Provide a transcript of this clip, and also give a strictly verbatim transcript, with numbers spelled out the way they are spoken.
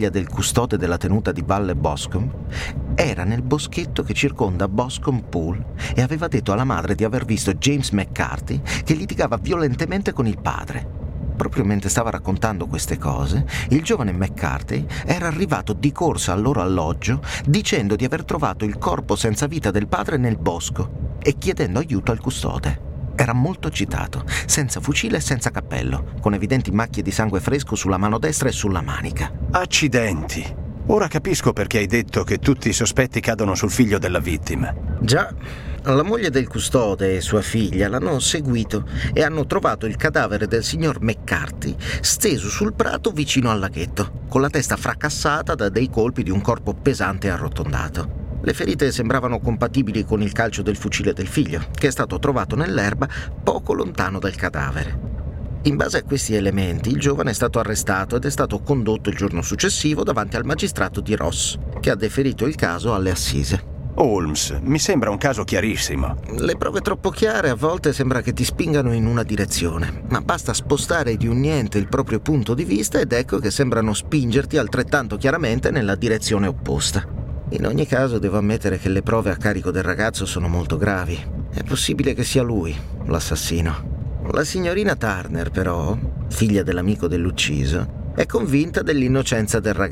del custode della tenuta di Valle Boscombe era nel boschetto che circonda Boscombe Pool e aveva detto alla madre di aver visto James McCarthy che litigava violentemente con il padre. Proprio mentre stava raccontando queste cose, il giovane McCarthy era arrivato di corsa al loro alloggio dicendo di aver trovato il corpo senza vita del padre nel bosco e chiedendo aiuto al custode. Era molto agitato, senza fucile e senza cappello, con evidenti macchie di sangue fresco sulla mano destra e sulla manica. Accidenti! Ora capisco perché hai detto che tutti i sospetti cadono sul figlio della vittima. Già, la moglie del custode e sua figlia l'hanno seguito e hanno trovato il cadavere del signor McCarthy steso sul prato vicino al laghetto, con la testa fracassata da dei colpi di un corpo pesante e arrotondato. Le ferite sembravano compatibili con il calcio del fucile del figlio, che è stato trovato nell'erba poco lontano dal cadavere. In base a questi elementi, il giovane è stato arrestato ed è stato condotto il giorno successivo davanti al magistrato di Ross, che ha deferito il caso alle assise. Holmes, mi sembra un caso chiarissimo. Le prove troppo chiare a volte sembra che ti spingano in una direzione, ma basta spostare di un niente il proprio punto di vista ed ecco che sembrano spingerti altrettanto chiaramente nella direzione opposta. In ogni caso devo ammettere che le prove a carico del ragazzo sono molto gravi. È possibile che sia lui l'assassino. La signorina Turner, però, figlia dell'amico dell'ucciso, è convinta dell'innocenza del ragazzo.